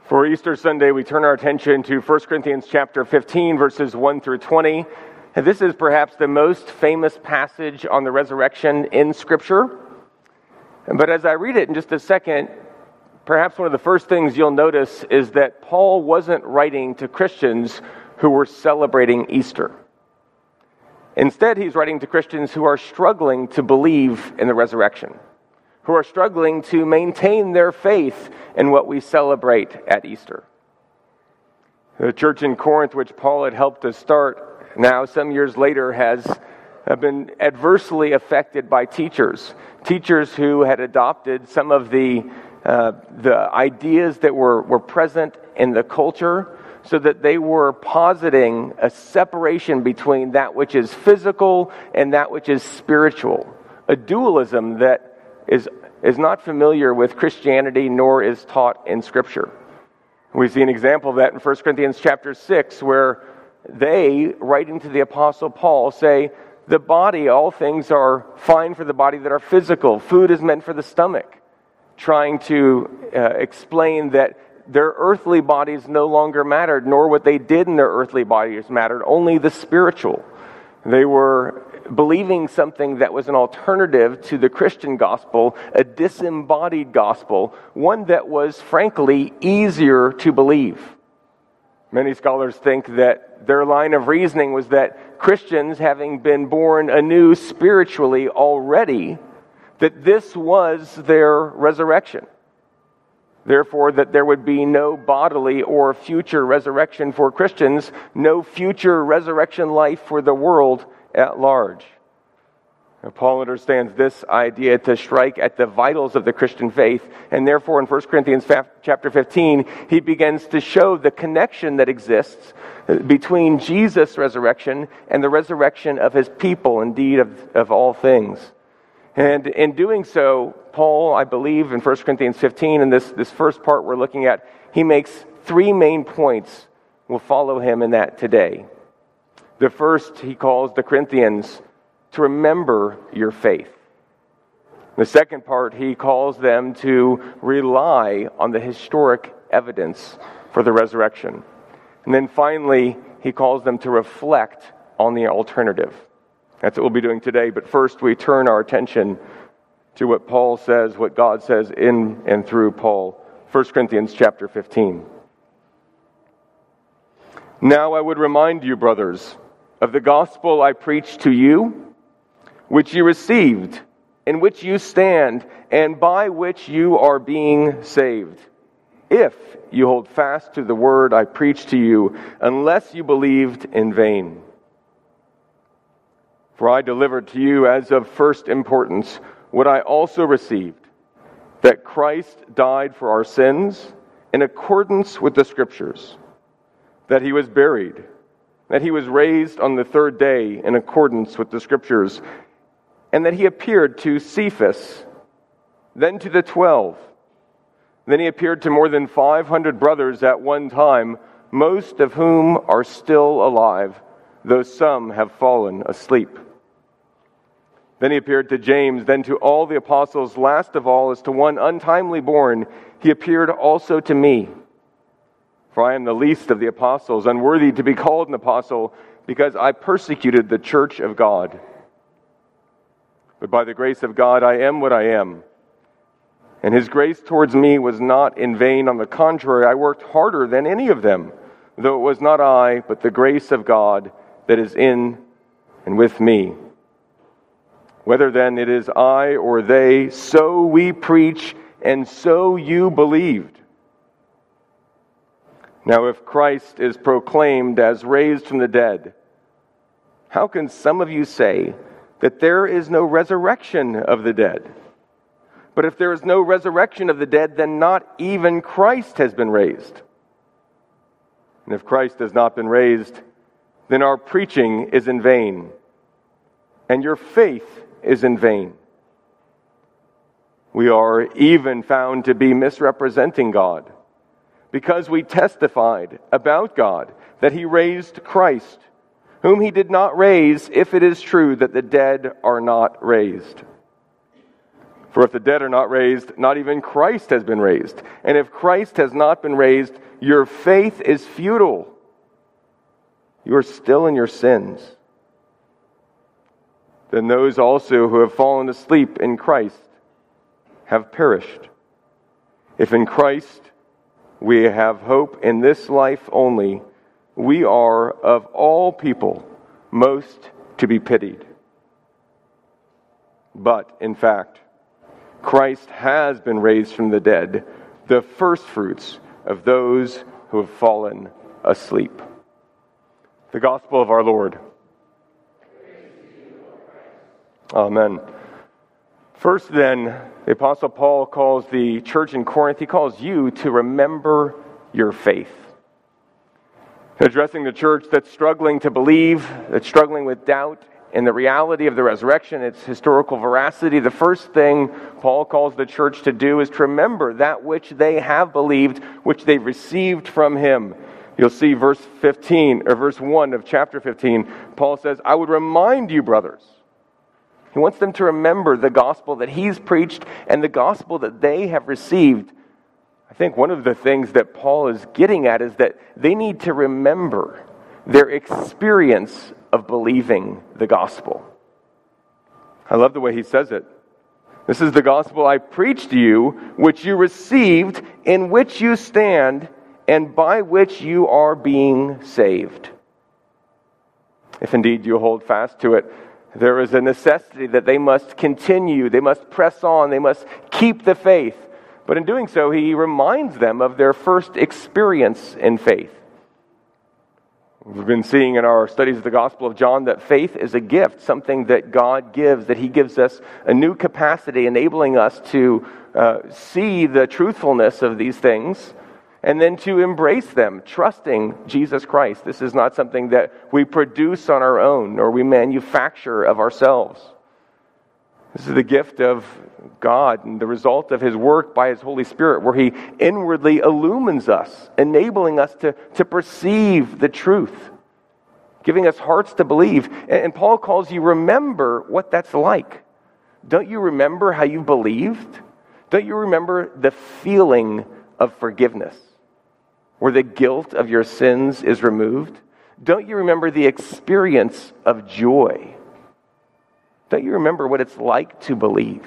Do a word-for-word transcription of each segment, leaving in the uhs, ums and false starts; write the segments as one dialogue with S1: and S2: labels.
S1: For Easter Sunday, we turn our attention to First Corinthians chapter fifteen, verses one through twenty. And this is perhaps the most famous passage on the resurrection in Scripture. But as I read it in just a second, perhaps one of the first things you'll notice is that Paul wasn't writing to Christians who were celebrating Easter. Instead, he's writing to Christians who are struggling to believe in the resurrection, who are struggling to maintain their faith in what we celebrate at Easter. The church in Corinth, which Paul had helped to start, now some years later has been adversely affected by teachers, teachers who had adopted some of the uh, the ideas that were, were present in the culture, so that they were positing a separation between that which is physical and that which is spiritual, a dualism that is is not familiar with Christianity nor is taught in Scripture. We see an example of that in First Corinthians chapter six, where they, writing to the Apostle Paul, say, the body, all things are fine for the body that are physical. Food is meant for the stomach. Trying to uh, explain that their earthly bodies no longer mattered, nor what they did in their earthly bodies mattered, only the spiritual. They were believing something that was an alternative to the Christian gospel, a disembodied gospel, one that was, frankly, easier to believe. Many scholars think that their line of reasoning was that Christians, having been born anew spiritually already, that this was their resurrection. Therefore, that there would be no bodily or future resurrection for Christians, no future resurrection life for the world at large. Now, Paul understands this idea to strike at the vitals of the Christian faith, and therefore in First Corinthians chapter fifteen, he begins to show the connection that exists between Jesus' resurrection and the resurrection of his people, indeed of, of all things. And in doing so, Paul, I believe, in First Corinthians fifteen, in this, this first part we're looking at, he makes three main points. We'll follow him in that today. The first, he calls the Corinthians to remember your faith. The second part, he calls them to rely on the historic evidence for the resurrection. And then finally, he calls them to reflect on the alternative. That's what we'll be doing today. But first, we turn our attention to what Paul says, what God says in and through Paul. First Corinthians chapter fifteen. Now I would remind you, brothers, of the gospel I preached to you, which you received, in which you stand, and by which you are being saved, if you hold fast to the word I preached to you, unless you believed in vain. For I delivered to you as of first importance what I also received, that Christ died for our sins in accordance with the Scriptures, that he was buried, that he was raised on the third day in accordance with the Scriptures, and that he appeared to Cephas, then to the twelve. Then he appeared to more than five hundred brothers at one time, most of whom are still alive, though some have fallen asleep. Then he appeared to James, then to all the apostles. Last of all, as to one untimely born, he appeared also to me. For I am the least of the apostles, unworthy to be called an apostle, because I persecuted the church of God. But by the grace of God, I am what I am. And his grace towards me was not in vain. On the contrary, I worked harder than any of them, though it was not I, but the grace of God that is in and with me. Whether then it is I or they, so we preach, and so you believed. Now if Christ is proclaimed as raised from the dead, how can some of you say that there is no resurrection of the dead? But if there is no resurrection of the dead, then not even Christ has been raised. And if Christ has not been raised, then our preaching is in vain, and your faith is in vain. We are even found to be misrepresenting God, because we testified about God that he raised Christ, whom he did not raise, if it is true that the dead are not raised. For if the dead are not raised, not even Christ has been raised. And if Christ has not been raised, your faith is futile. You are still in your sins. Then those also who have fallen asleep in Christ have perished. If in Christ we have hope in this life only, we are of all people most to be pitied. But, in fact, Christ has been raised from the dead, the firstfruits of those who have fallen asleep. The gospel of our Lord. Amen. First, then, the Apostle Paul calls the church in Corinth, he calls you to remember your faith. Addressing the church that's struggling to believe, that's struggling with doubt in the reality of the resurrection, its historical veracity, the first thing Paul calls the church to do is to remember that which they have believed, which they received from him. You'll see verse fifteen, or verse one of chapter fifteen, Paul says, I would remind you, brothers. He wants them to remember the gospel that he's preached and the gospel that they have received. I think one of the things that Paul is getting at is that they need to remember their experience of believing the gospel. I love the way he says it. This is the gospel I preached to you, which you received, in which you stand, and by which you are being saved. If indeed you hold fast to it, there is a necessity that they must continue, they must press on, they must keep the faith. But in doing so, he reminds them of their first experience in faith. We've been seeing in our studies of the Gospel of John that faith is a gift, something that God gives, that he gives us a new capacity, enabling us to uh, see the truthfulness of these things, and then to embrace them, trusting Jesus Christ. This is not something that we produce on our own or we manufacture of ourselves. This is the gift of God and the result of his work by his Holy Spirit, where he inwardly illumines us, enabling us to, to perceive the truth, giving us hearts to believe. And, and Paul calls you, remember what that's like. Don't you remember how you believed? Don't you remember the feeling of forgiveness, where the guilt of your sins is removed? Don't you remember the experience of joy? Don't you remember what it's like to believe?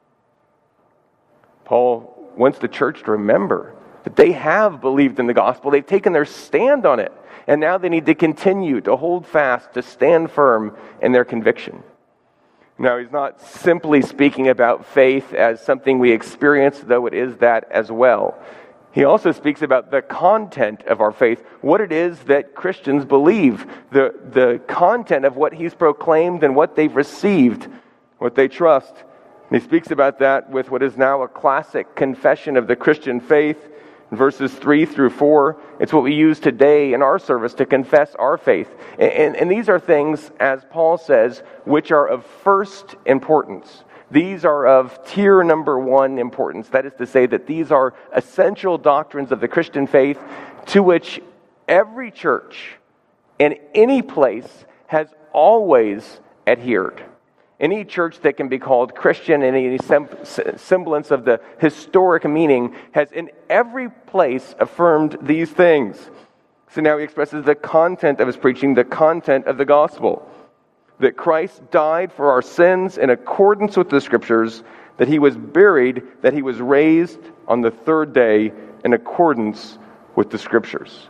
S1: Paul wants the church to remember that they have believed in the gospel. They've taken their stand on it. And now they need to continue to hold fast, to stand firm in their conviction. Now, he's not simply speaking about faith as something we experience, though it is that as well. He also speaks about the content of our faith, what it is that Christians believe, the, the content of what he's proclaimed and what they've received, what they trust. And he speaks about that with what is now a classic confession of the Christian faith, in verses three through four. It's what we use today in our service to confess our faith. And, and, and these are things, as Paul says, which are of first importance. These are of tier number one importance. That is to say that these are essential doctrines of the Christian faith to which every church in any place has always adhered. Any church that can be called Christian in any semblance of the historic meaning has in every place affirmed these things. So now he expresses the content of his preaching, the content of the gospel. That Christ died for our sins in accordance with the Scriptures, that he was buried, that he was raised on the third day in accordance with the Scriptures.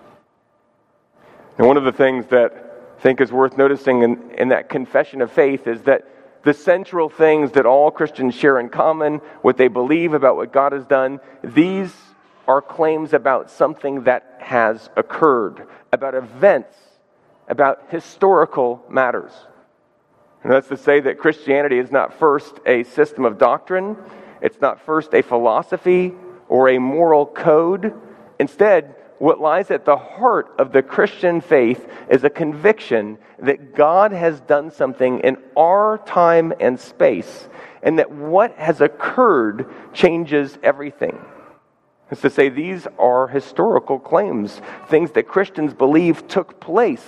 S1: And one of the things that I think is worth noticing in, in that confession of faith is that the central things that all Christians share in common, what they believe about what God has done, these are claims about something that has occurred, about events, about historical matters. And that's to say that Christianity is not first a system of doctrine, it's not first a philosophy or a moral code. Instead, what lies at the heart of the Christian faith is a conviction that God has done something in our time and space, and that what has occurred changes everything. It's to say these are historical claims, things that Christians believe took place.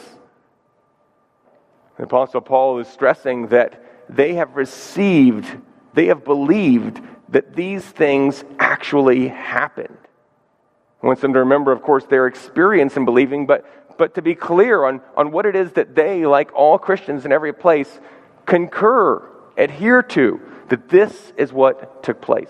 S1: The Apostle Paul is stressing that they have received, they have believed that these things actually happened. He wants them to remember, of course, their experience in believing, but, but to be clear on, on what it is that they, like all Christians in every place, concur, adhere to, that this is what took place.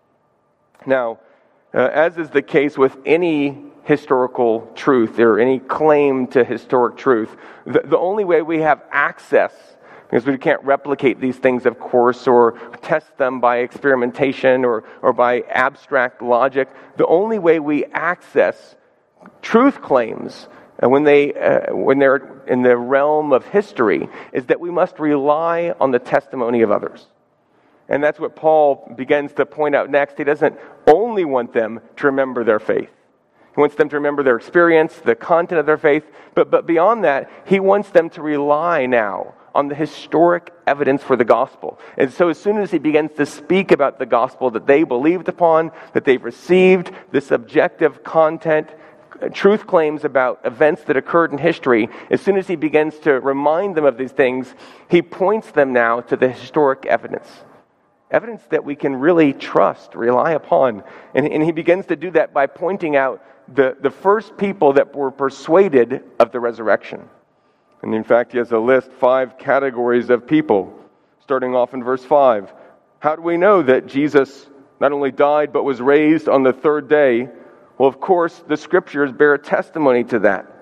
S1: Now, uh, as is the case with any historical truth or any claim to historic truth, the, the only way we have access, because we can't replicate these things, of course, or test them by experimentation or, or by abstract logic. The only way we access truth claims uh, when, they, uh, when they're in the realm of history is that we must rely on the testimony of others. And that's what Paul begins to point out next. He doesn't only want them to remember their faith. He wants them to remember their experience, the content of their faith, but, but beyond that, he wants them to rely now on the historic evidence for the gospel. And so as soon as he begins to speak about the gospel that they believed upon, that they've received, this objective content, truth claims about events that occurred in history, as soon as he begins to remind them of these things, he points them now to the historic evidence. Evidence that we can really trust, rely upon. And, and he begins to do that by pointing out the, the first people that were persuaded of the resurrection. And in fact, he has a list, five categories of people, starting off in verse five. How do we know that Jesus not only died but was raised on the third day? Well, of course, the scriptures bear testimony to that.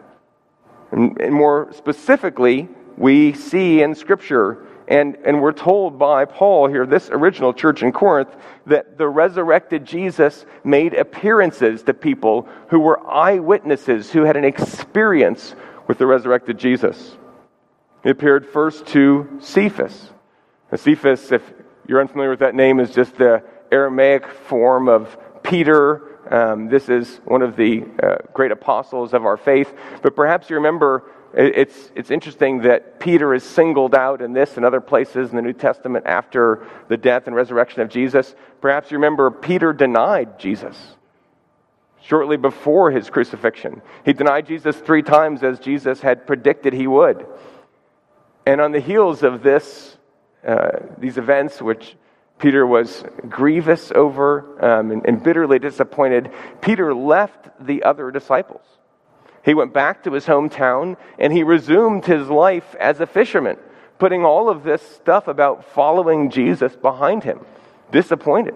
S1: And, and more specifically, we see in Scripture, and, and we're told by Paul here, this original church in Corinth, that the resurrected Jesus made appearances to people who were eyewitnesses, who had an experience with the resurrected Jesus. He appeared first to Cephas. Now, Cephas, if you're unfamiliar with that name, is just the Aramaic form of Peter. Um, this is one of the uh, great apostles of our faith. But perhaps you remember, it's it's interesting that Peter is singled out in this and other places in the New Testament after the death and resurrection of Jesus. Perhaps you remember Peter denied Jesus shortly before his crucifixion. He denied Jesus three times as Jesus had predicted he would. And on the heels of this, uh, these events, which Peter was grievous over um, and, and bitterly disappointed, Peter left the other disciples. He went back to his hometown and he resumed his life as a fisherman, putting all of this stuff about following Jesus behind him, disappointed.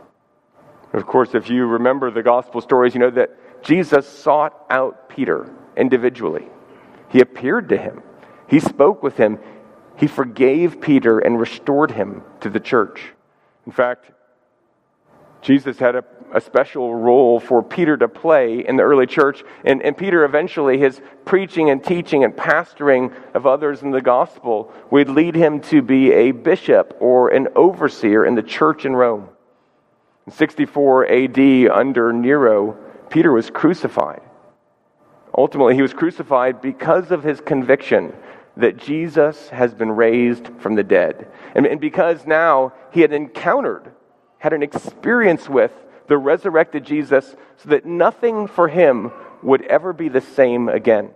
S1: Of course, if you remember the gospel stories, you know that Jesus sought out Peter individually. He appeared to him. He spoke with him. He forgave Peter and restored him to the church. In fact, Jesus had a, a special role for Peter to play in the early church, and, and Peter eventually, his preaching and teaching and pastoring of others in the gospel would lead him to be a bishop or an overseer in the church in Rome. In sixty-four A D, under Nero, Peter was crucified. Ultimately, he was crucified because of his conviction that Jesus has been raised from the dead. And, and because now he had encountered, had an experience with the resurrected Jesus, so that nothing for him would ever be the same again.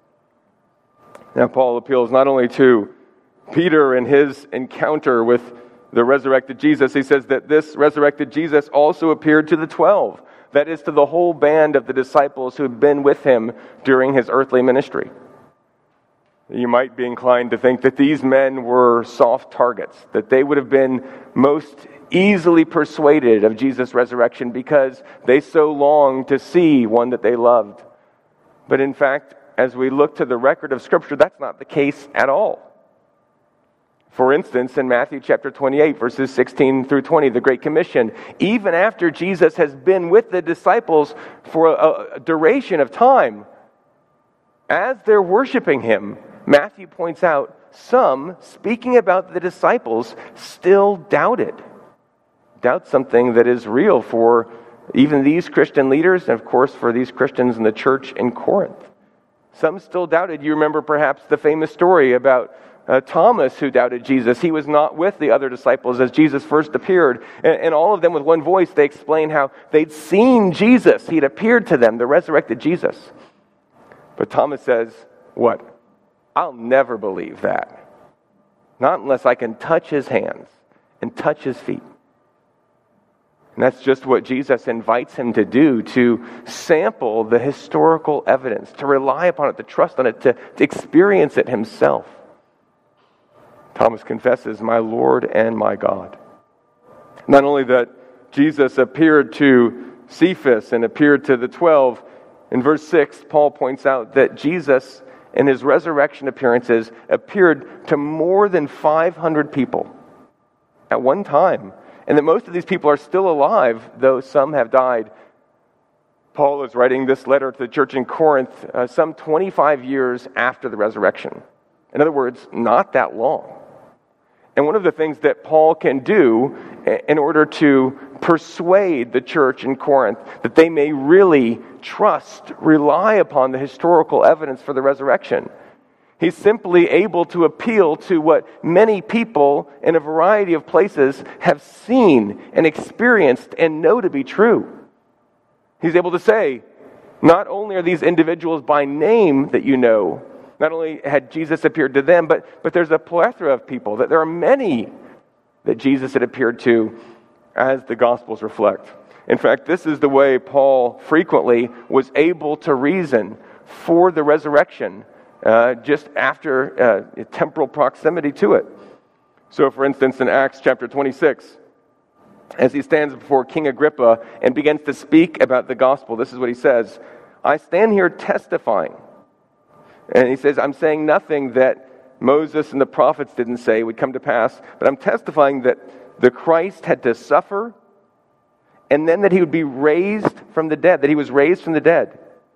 S1: Now, Paul appeals not only to Peter and his encounter with the resurrected Jesus, he says that this resurrected Jesus also appeared to the twelve. That is, to the whole band of the disciples who had been with him during his earthly ministry. You might be inclined to think that these men were soft targets, that they would have been most easily persuaded of Jesus' resurrection because they so longed to see one that they loved. But in fact, as we look to the record of Scripture, that's not the case at all. For instance, in Matthew chapter twenty-eight, verses sixteen through twenty, the Great Commission, even after Jesus has been with the disciples for a, a duration of time, as they're worshiping him, Matthew points out, some, speaking about the disciples, still doubted. Doubt something that is real for even these Christian leaders, and of course for these Christians in the church in Corinth. Some still doubted. You remember perhaps the famous story about uh, Thomas who doubted Jesus. He was not with the other disciples as Jesus first appeared. And, and all of them with one voice, they explained how they'd seen Jesus. He'd appeared to them, the resurrected Jesus. But Thomas says, what? I'll never believe that. Not unless I can touch his hands and touch his feet. And that's just what Jesus invites him to do, to sample the historical evidence, to rely upon it, to trust on it, to, to experience it himself. Thomas confesses, "My Lord and my God." Not only that Jesus appeared to Cephas and appeared to the twelve, in verse six, Paul points out that Jesus, in his resurrection appearances, appeared to more than five hundred people at one time. And that most of these people are still alive, though some have died. Paul is writing this letter to the church in Corinth uh, some twenty-five years after the resurrection. In other words, not that long. And one of the things that Paul can do in order to persuade the church in Corinth that they may really trust, rely upon the historical evidence for the resurrection, he's simply able to appeal to what many people in a variety of places have seen and experienced and know to be true. He's able to say, not only are these individuals by name that you know, not only had Jesus appeared to them, but, but there's a plethora of people, that there are many that Jesus had appeared to, as the Gospels reflect. In fact, this is the way Paul frequently was able to reason for the resurrection, uh, just after uh, temporal proximity to it. So, for instance, in Acts chapter twenty-six, as he stands before King Agrippa and begins to speak about the gospel, this is what he says: "I stand here testifying." And he says, "I'm saying nothing that Moses and the prophets didn't say would come to pass, but I'm testifying that the Christ had to suffer, and then that he would be raised from the dead, that he was raised from the dead."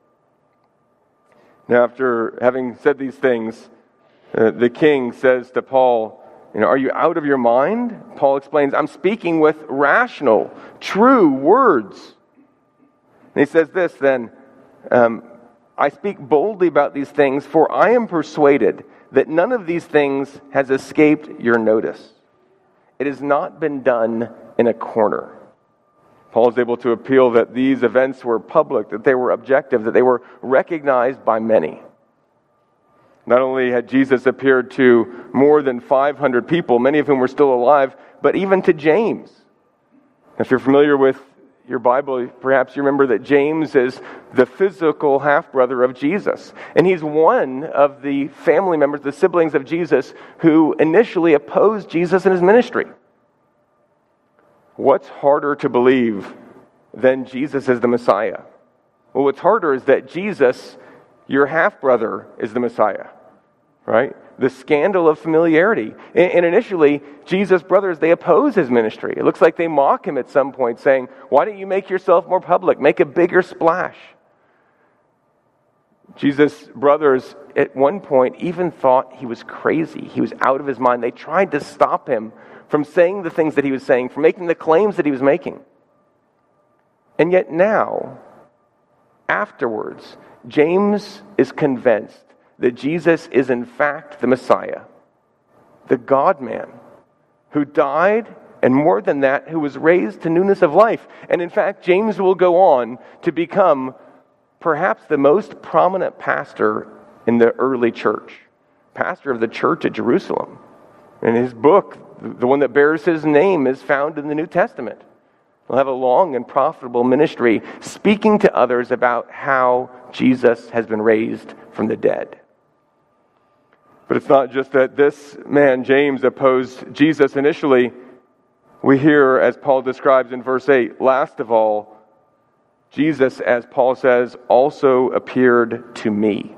S1: Now, after having said these things, uh, the king says to Paul, "You know, are you out of your mind?" Paul explains, "I'm speaking with rational, true words." And he says this then, um, "I speak boldly about these things, for I am persuaded that none of these things has escaped your notice. It has not been done in a corner." Paul is able to appeal that these events were public, that they were objective, that they were recognized by many. Not only had Jesus appeared to more than five hundred people, many of whom were still alive, but even to James. If you're familiar with your Bible, perhaps you remember that James is the physical half-brother of Jesus. And he's one of the family members, the siblings of Jesus, who initially opposed Jesus in his ministry. What's harder to believe than Jesus is the Messiah? Well, what's harder is that Jesus, your half-brother, is the Messiah, right? The scandal of familiarity. And initially, Jesus' brothers, they oppose his ministry. It looks like they mock him at some point, saying, "Why don't you make yourself more public? Make a bigger splash." Jesus' brothers, at one point, even thought he was crazy. He was out of his mind. They tried to stop him from saying the things that he was saying, from making the claims that he was making. And yet now, afterwards, James is convinced that Jesus is in fact the Messiah, the God-man, who died, and more than that, who was raised to newness of life. And in fact, James will go on to become perhaps the most prominent pastor in the early church, pastor of the church at Jerusalem. And his book, the one that bears his name, is found in the New Testament. He'll have a long and profitable ministry speaking to others about how Jesus has been raised from the dead. But it's not just that this man, James, opposed Jesus initially. We hear, as Paul describes in verse eight, last of all, Jesus, as Paul says, also appeared to me.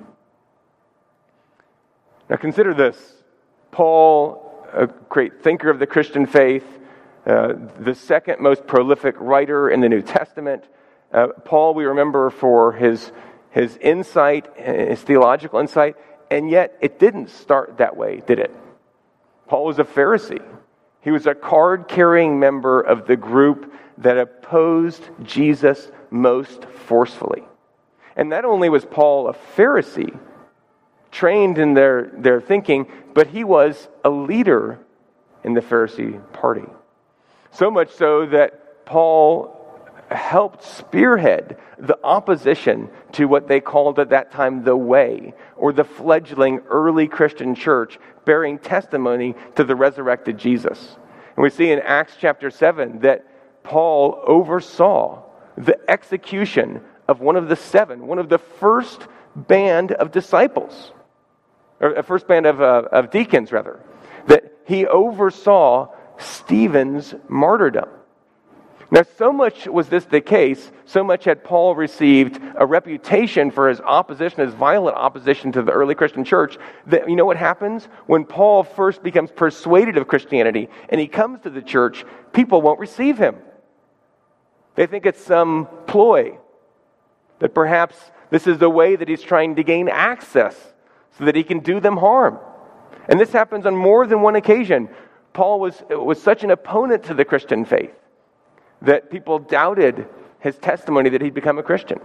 S1: Now consider this. Paul, a great thinker of the Christian faith, uh, the second most prolific writer in the New Testament. Uh, Paul, we remember for his, his insight, his theological insight, and yet it didn't start that way, did it? Paul was a Pharisee. He was a card-carrying member of the group that opposed Jesus most forcefully. And not only was Paul a Pharisee, trained in their, their thinking, but he was a leader in the Pharisee party. So much so that Paul helped spearhead the opposition to what they called at that time the Way, or the fledgling early Christian church bearing testimony to the resurrected Jesus. And we see in Acts chapter seven that Paul oversaw the execution of one of the seven, one of the first band of disciples, or a first band of, uh, of deacons, rather, that he oversaw Stephen's martyrdom. Now, so much was this the case, so much had Paul received a reputation for his opposition, his violent opposition to the early Christian church, that you know what happens? When Paul first becomes persuaded of Christianity and he comes to the church, people won't receive him. They think it's some ploy, that perhaps this is the way that he's trying to gain access so that he can do them harm. And this happens on more than one occasion. Paul was, was such an opponent to the Christian faith that people doubted his testimony that he'd become a Christian.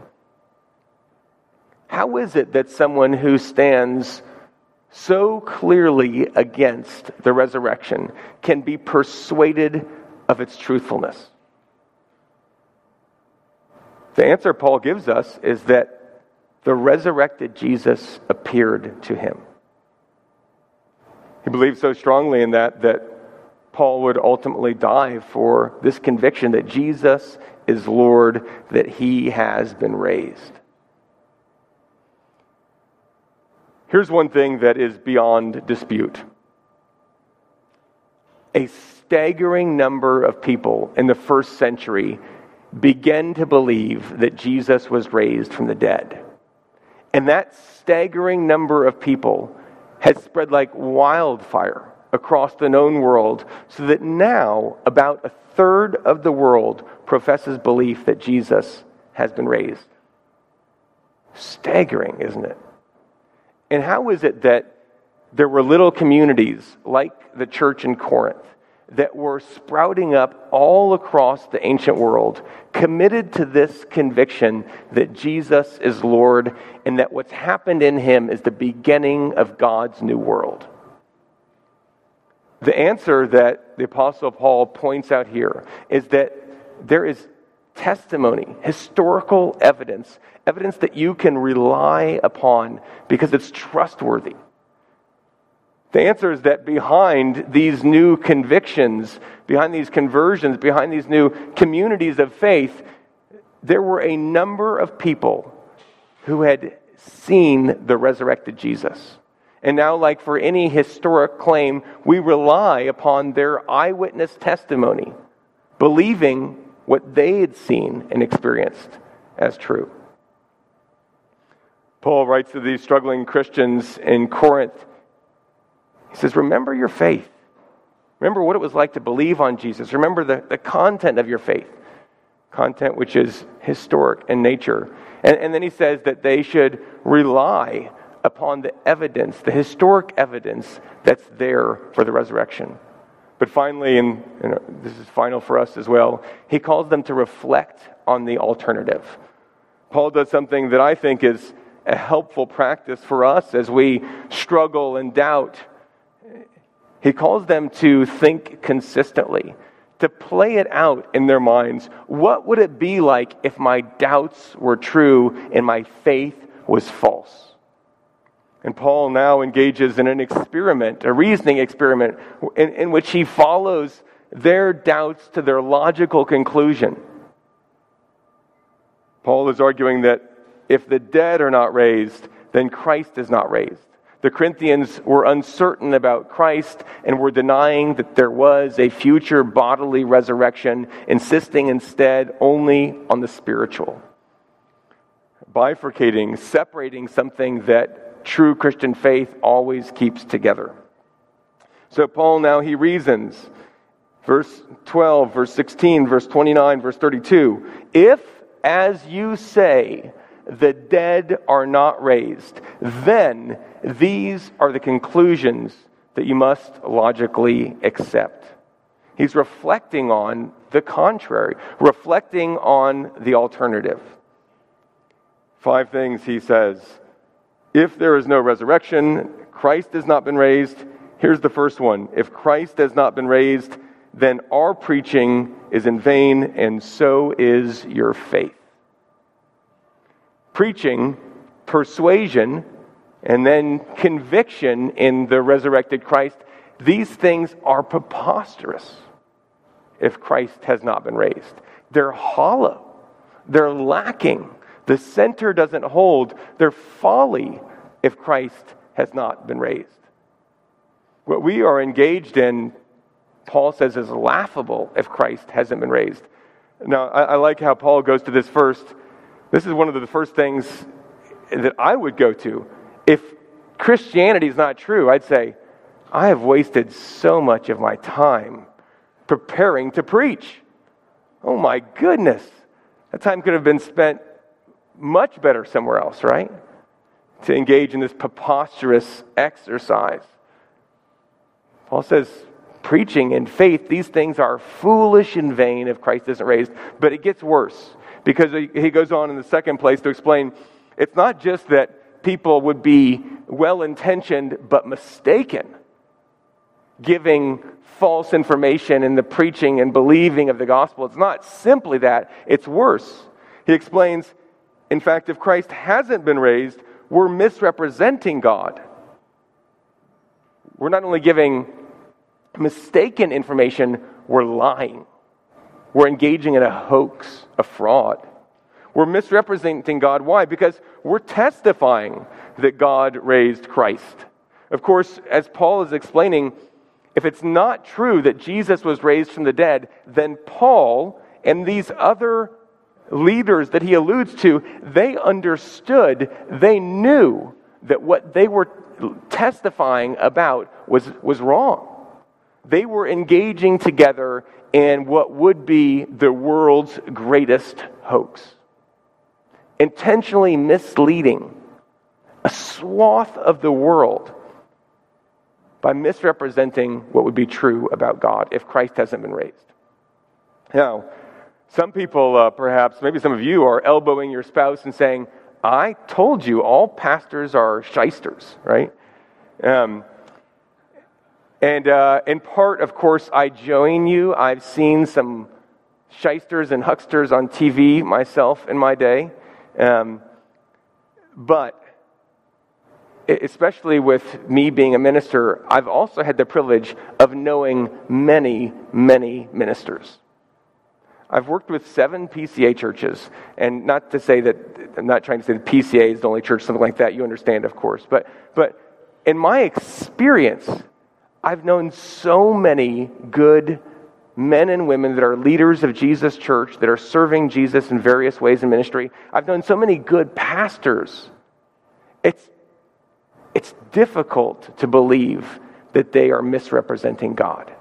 S1: How is it that someone who stands so clearly against the resurrection can be persuaded of its truthfulness? The answer Paul gives us is that the resurrected Jesus appeared to him. He believed so strongly in that that Paul would ultimately die for this conviction that Jesus is Lord, that he has been raised. Here's one thing that is beyond dispute. A staggering number of people in the first century began to believe that Jesus was raised from the dead. And that staggering number of people has spread like wildfire across the known world, so that now about a third of the world professes belief that Jesus has been raised. Staggering, isn't it? And how is it that there were little communities like the church in Corinth that were sprouting up all across the ancient world, committed to this conviction that Jesus is Lord and that what's happened in him is the beginning of God's new world? The answer that the Apostle Paul points out here is that there is testimony, historical evidence, evidence that you can rely upon because it's trustworthy. The answer is that behind these new convictions, behind these conversions, behind these new communities of faith, there were a number of people who had seen the resurrected Jesus. And now, like for any historic claim, we rely upon their eyewitness testimony, believing what they had seen and experienced as true. Paul writes to these struggling Christians in Corinth. He says, remember your faith. Remember what it was like to believe on Jesus. Remember the, the content of your faith. Content which is historic in nature. And, and then he says that they should rely upon the evidence, the historic evidence that's there for the resurrection. But finally, and, and this is final for us as well, he calls them to reflect on the alternative. Paul does something that I think is a helpful practice for us as we struggle and doubt. He calls them to think consistently, to play it out in their minds. What would it be like if my doubts were true and my faith was false? And Paul now engages in an experiment, a reasoning experiment, in, in which he follows their doubts to their logical conclusion. Paul is arguing that if the dead are not raised, then Christ is not raised. The Corinthians were uncertain about Christ and were denying that there was a future bodily resurrection, insisting instead only on the spiritual. Bifurcating, separating something that true Christian faith always keeps together. So Paul now, he reasons. Verse twelve, verse sixteen, verse twenty-nine, verse thirty-two. If, as you say, the dead are not raised, then these are the conclusions that you must logically accept. He's reflecting on the contrary, reflecting on the alternative. Five things he says. If there is no resurrection, Christ has not been raised. Here's the first one. If Christ has not been raised, then our preaching is in vain, and so is your faith. Preaching, persuasion, and then conviction in the resurrected Christ, these things are preposterous. if Christ has not been raised. They're hollow. They're lacking. The center doesn't hold. They're folly if Christ has not been raised. What we are engaged in, Paul says, is laughable if Christ hasn't been raised. Now, I, I like how Paul goes to this first. This is one of the first things that I would go to. If Christianity is not true, I'd say, I have wasted so much of my time preparing to preach. Oh my goodness. That time could have been spent much better somewhere else, right? To engage in this preposterous exercise. Paul says, preaching and faith, these things are foolish and vain if Christ isn't raised. But it gets worse, because he goes on in the second place to explain, it's not just that people would be well-intentioned but mistaken, giving false information in the preaching and believing of the gospel. It's not simply that, it's worse. He explains, in fact, if Christ hasn't been raised, we're misrepresenting God. We're not only giving mistaken information, we're lying. We're engaging in a hoax, a fraud. We're misrepresenting God. Why? Because we're testifying that God raised Christ. Of course, as Paul is explaining, if it's not true that Jesus was raised from the dead, then Paul and these other leaders that he alludes to, they understood, they knew that what they were testifying about was, was wrong. They were engaging together in what would be the world's greatest hoax. Intentionally misleading a swath of the world by misrepresenting what would be true about God if Christ hasn't been raised. Now, some people, uh, perhaps, maybe some of you, are elbowing your spouse and saying, I told you all pastors are shysters, right? Um, and uh, in part, of course, I join you. I've seen some shysters and hucksters on T V myself in my day. Um, but especially with me being a minister, I've also had the privilege of knowing many, many ministers. I've worked with seven P C A churches, and not to say that, I'm not trying to say that P C A is the only church, something like that, you understand, of course, but but in my experience, I've known so many good men and women that are leaders of Jesus Church, that are serving Jesus in various ways in ministry. I've known so many good pastors. It's it's difficult to believe that they are misrepresenting God.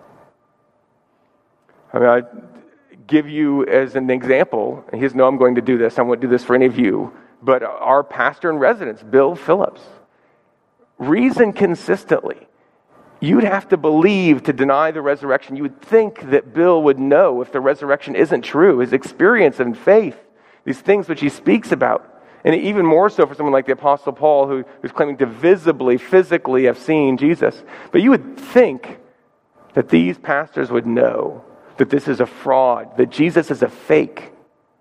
S1: I mean, I give you as an example, and he says, no, I'm going to do this. I won't do this for any of you. But our pastor in residence, Bill Phillips, reasoned consistently. You'd have to believe to deny the resurrection. You would think that Bill would know if the resurrection isn't true. His experience and faith, these things which he speaks about. And even more so for someone like the Apostle Paul, who, who's claiming to visibly, physically have seen Jesus. But you would think that these pastors would know that this is a fraud, that Jesus is a fake.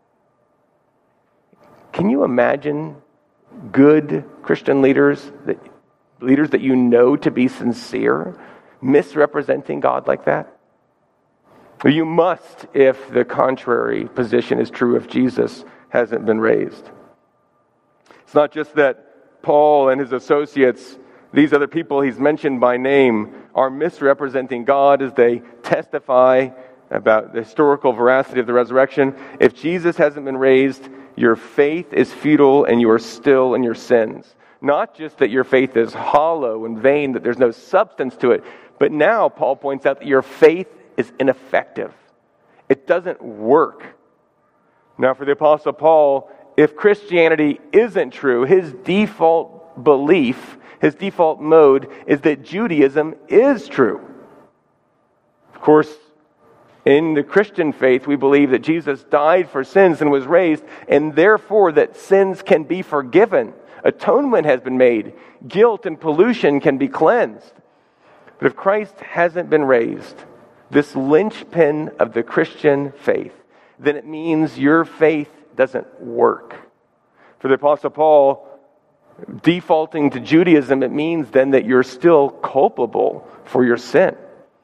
S1: Can you imagine good Christian leaders, that, leaders that you know to be sincere, misrepresenting God like that? Well, you must if the contrary position is true, if Jesus hasn't been raised. It's not just that Paul and his associates, these other people he's mentioned by name, are misrepresenting God as they testify about the historical veracity of the resurrection. If Jesus hasn't been raised, your faith is futile and you are still in your sins. Not just that your faith is hollow and vain, that there's no substance to it, but now Paul points out that your faith is ineffective. It doesn't work. Now for the Apostle Paul, if Christianity isn't true, his default belief, his default mode is that Judaism is true. Of course, in the Christian faith, we believe that Jesus died for sins and was raised, and therefore that sins can be forgiven. Atonement has been made. Guilt and pollution can be cleansed. But if Christ hasn't been raised, this linchpin of the Christian faith, then it means your faith doesn't work. For the Apostle Paul, defaulting to Judaism, it means then that you're still culpable for your sin.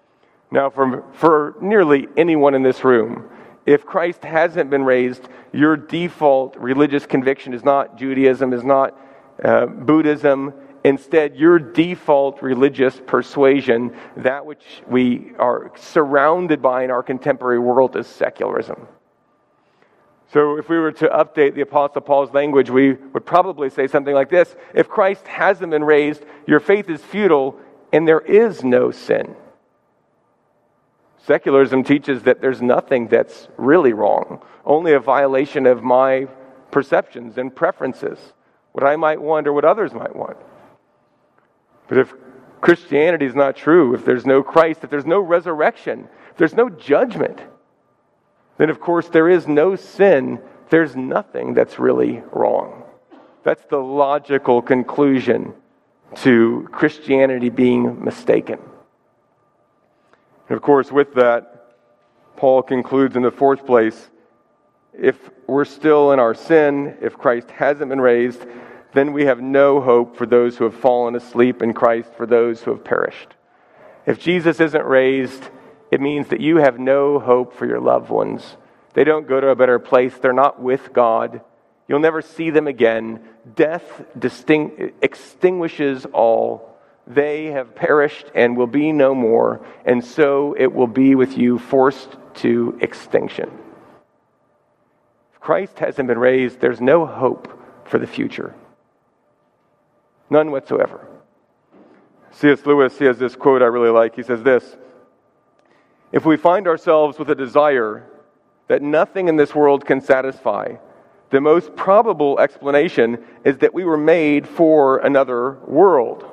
S1: Now, for, for nearly anyone in this room, if Christ hasn't been raised, your default religious conviction is not Judaism, is not uh, Buddhism. Instead, your default religious persuasion, that which we are surrounded by in our contemporary world, is secularism. So if we were to update the Apostle Paul's language, we would probably say something like this: if Christ hasn't been raised, your faith is futile and there is no sin. Secularism teaches that there's nothing that's really wrong, only a violation of my perceptions and preferences, what I might want or what others might want. But if Christianity is not true, if there's no Christ, if there's no resurrection, if there's no judgment, then of course there is no sin, there's nothing that's really wrong. That's the logical conclusion to Christianity being mistaken. And of course, with that, Paul concludes in the fourth place, if we're still in our sin, if Christ hasn't been raised, then we have no hope for those who have fallen asleep in Christ, for those who have perished. If Jesus isn't raised, it means that you have no hope for your loved ones. They don't go to a better place. They're not with God. You'll never see them again. Death distinct, extinguishes all. They have perished and will be no more, and so it will be with you, forced to extinction. If Christ hasn't been raised, there's no hope for the future. None whatsoever. C S Lewis, he has this quote I really like. He says this: if we find ourselves with a desire that nothing in this world can satisfy, the most probable explanation is that we were made for another world.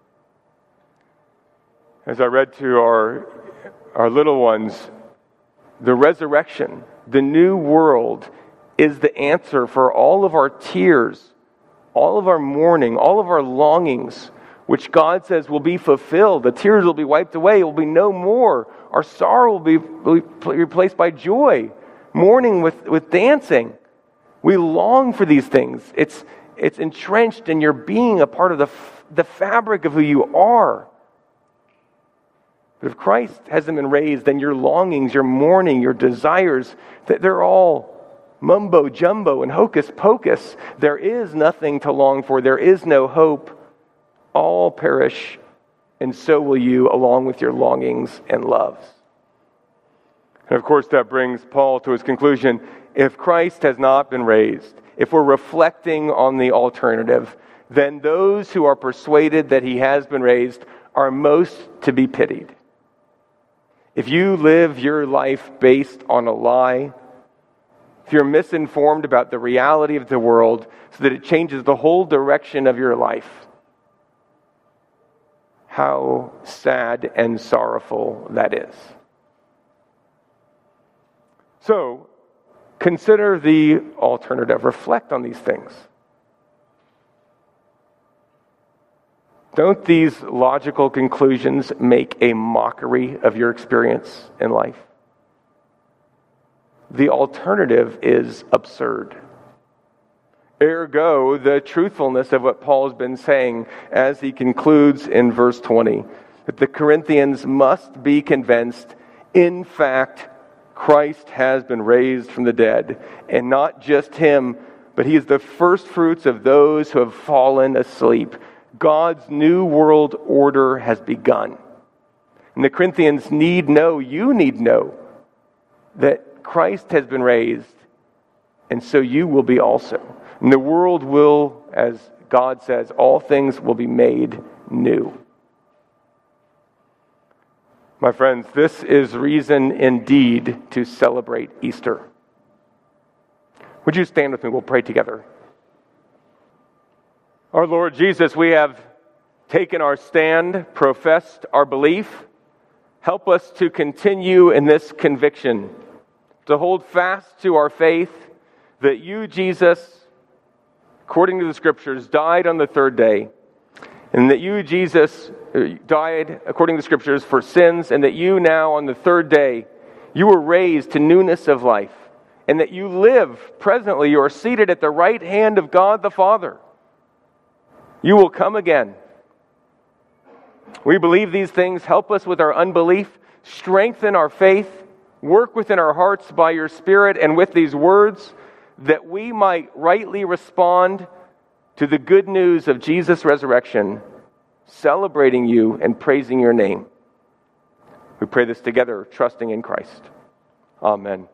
S1: As I read to our, our little ones, the resurrection, the new world, is the answer for all of our tears, all of our mourning, all of our longings, which God says will be fulfilled. The tears will be wiped away. It will be no more. Our sorrow will be, will be replaced by joy, mourning with, with dancing. We long for these things. It's, it's entrenched in your being, a part of the, the fabric of who you are. But if Christ hasn't been raised, then your longings, your mourning, your desires, they're all mumbo jumbo and hocus pocus. There is nothing to long for. There is no hope. All perish, and so will you, along with your longings and loves. And of course, that brings Paul to his conclusion. If Christ has not been raised, if we're reflecting on the alternative, then those who are persuaded that he has been raised are most to be pitied. If you live your life based on a lie, if you're misinformed about the reality of the world so that it changes the whole direction of your life, how sad and sorrowful that is. So, consider the alternative. Reflect on these things. Don't these logical conclusions make a mockery of your experience in life? The alternative is absurd. Ergo, the truthfulness of what Paul has been saying as he concludes in verse twenty, that the Corinthians must be convinced, in fact, Christ has been raised from the dead, and not just him, but he is the first fruits of those who have fallen asleep. God's new world order has begun. And the Corinthians need know, you need know, that Christ has been raised, and so you will be also. And the world will, as God says, all things will be made new. My friends, this is reason indeed to celebrate Easter. Would you stand with me? We'll pray together. Our Lord Jesus, we have taken our stand, professed our belief. Help us to continue in this conviction, to hold fast to our faith that you, Jesus, according to the Scriptures, died on the third day, and that you, Jesus, died, according to the Scriptures, for sins, and that you now, on the third day, you were raised to newness of life, and that you live presently, you are seated at the right hand of God the Father. You will come again. We believe these things. Help us with our unbelief. strengthen our faith, work within our hearts by your Spirit and with these words, that we might rightly respond to the good news of Jesus' resurrection, celebrating you and praising your name. We pray this together, trusting in Christ. Amen.